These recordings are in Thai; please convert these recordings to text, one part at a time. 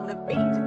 on the beat.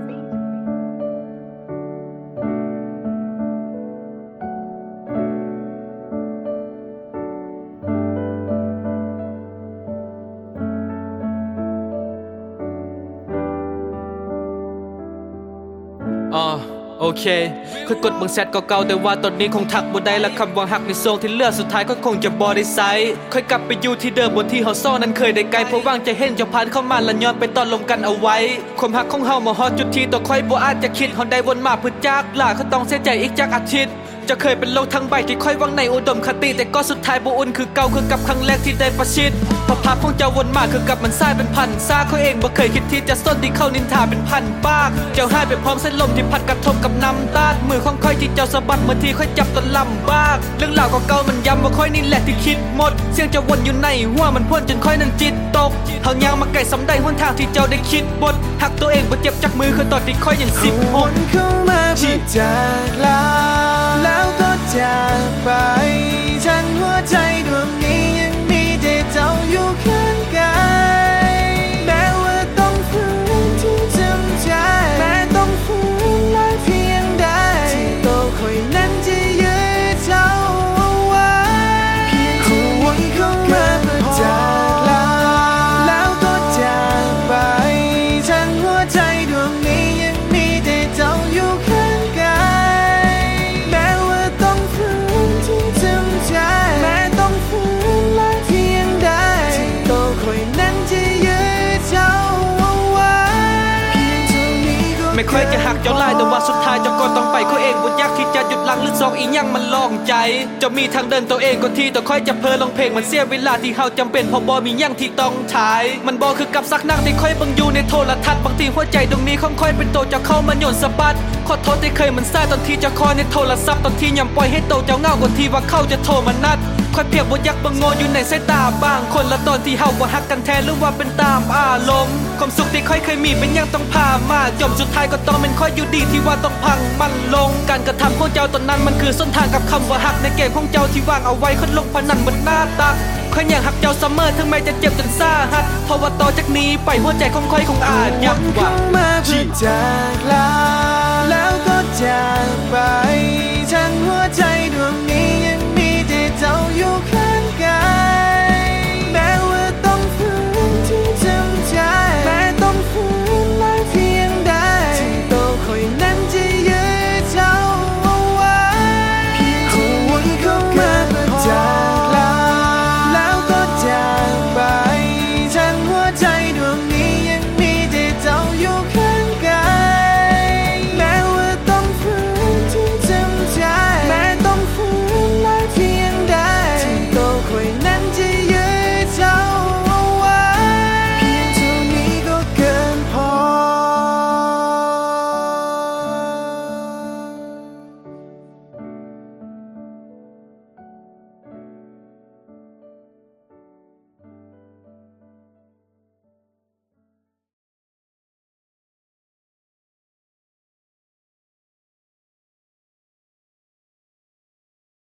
โอเคค่อยกดเบิ่งแชทเก่าๆแต่ว่าตอนนี้คงทักบ่ได้และคำว่าฮักในโซงที่เหลือสุดท้ายก็คงจะบ่ได้ใช้ค่อยกลับไปอยู่ที่เดิมบนที่เฮาซ้อนั้นเคยได้ไกลเพราะว่างจะเห็นเจ้าผ่านเข้ามาและย้อนไปตอนลมกันเอาไว้ความฮักของเฮามาฮอดจุดที่ตัวค่อยบ่อาจจะคิดฮอดได้วนมาเพื่อจากลาเขาต้องเสียใจอีกจักอาทิตย์จะเคยเป็นโลกทั้งใบที่ค่อยวังในอุดมคติแต่ก็สุดท้ายบ่อุ่นคือเก่าคือกับครั้งแรกที่ได้ประชิดพอภาพของเจ้าวนมาคือกับมันซ่ายเป็นพันซากเขาเองบ่เคยคิดที่จะสนที่เข้านินทาเป็นพันปากเจ้าหายไปพร้อมเส้นลมที่พัดกระทบกับน้ำตามือของค่อยที่เจ้าสะบัดเมื่อที่ค่อยจับตนลำบากเรื่องราวเก่าๆมันย้ำว่าค่อยนี่แหละที่คิดหมดเสียงเจ้าวนอยู่ในหัวมันพ่นจนค่อยนั้นจิตตกเฮายังมาไกลสำได้หนทางที่เจ้าได้คิดบทหักตัวเองบ่เจ็บจากมือคือตอนที่ค่อยยัง10 วนเข้ามาเพื่อจากลาแล้วก็จากไปทั้งหัวใจดวงนี้ยังมีแต่เจ้าอยู่ข้างกายแม้ว่าต้องฝืนที่จำใจแม้ต้องฝืนหลายเพียงใดที่ตัวคอยนั้นจะยื้อเจ้าเอาไว้เพียงแค่วนเข้ามาเพื่อจากลาแล้วก็จากไปทั้งหัวใจดวงนี้ยังมีแต่เจ้าอยู่ข้างกายแม้ว่าต้องฝืนที่จำใจแม้ต้องฝืนหลายเพียงใดที่ตัวคอยนั้นจะยื้อเจ้าเอาไว้เพียงเท่านี้ก็ไม่ค่อยจะหักเจ้าลายแต่ว่าสุดท้ายเจ้าก็ต้องไปเขาเองบ่อยากที่จะหยุดหลังหรือซองอีหยังมันลองใจจะมีทางเดินตัวเองก็ที่ต่อค่อยจะเพลลองเพลงมันเสียเวลาที่เฮาจำเป็นพอบ่มีหยังที่ต้องใช้มันบ่คือกับซักนั่งที่ค่อยเบิ่งอยู่ในโทรทัศน์บางทีหัวใจตรงนี้ของค่อยเป็นโตเจ้าเข้ามาโยนสะบัดขอโทษที่เคยมันซ่าตอนที่เจ้าคอยในโทรศัพท์ตอนที่ยำปล่อยให้โตเจ้าเงากว่าที่ว่าเขาจะโทรมานัดค่อยเพียงบ่อยากบังโงอยู่ในสายตาบางคนละตอนที่เฮาบ่ฮักกันแท้หรือว่าเป็นตามอารมณ์ความสุขที่ค่อยเคยมีเป็นยังต้องพามาจมสุดท้ายก็ต้องเป็นค่อยอยู่ดีที่ว่าต้องพังมันลงการกระทำของเจ้าตอนนั้นมันคือส้นทางกับคำว่าฮักในเกมของเจ้าที่วางเอาไว้คนลงพนันบนหน้าตักค่อยยังหักเจ้าเสมอถึงแม้จะเจ็บจนสาหัสเพราะว่าต่อจากนี้ไปหัวใจของค่อยคงอาจยับว่าเข้ามาเพื่อจากลาแล้วก็จากไป